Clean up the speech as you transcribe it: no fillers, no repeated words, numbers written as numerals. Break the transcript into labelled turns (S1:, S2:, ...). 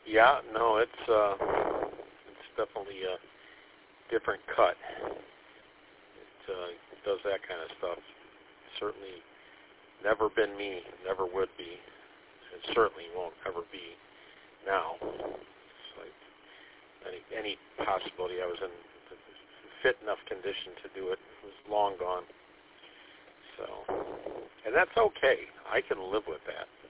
S1: Yeah, no, it's definitely a different cut. It does that kind of stuff. Certainly never been me, never would be, and certainly won't ever be now. It's like any possibility I was in fit enough condition to do it was long gone. So, and that's okay. I can live with that.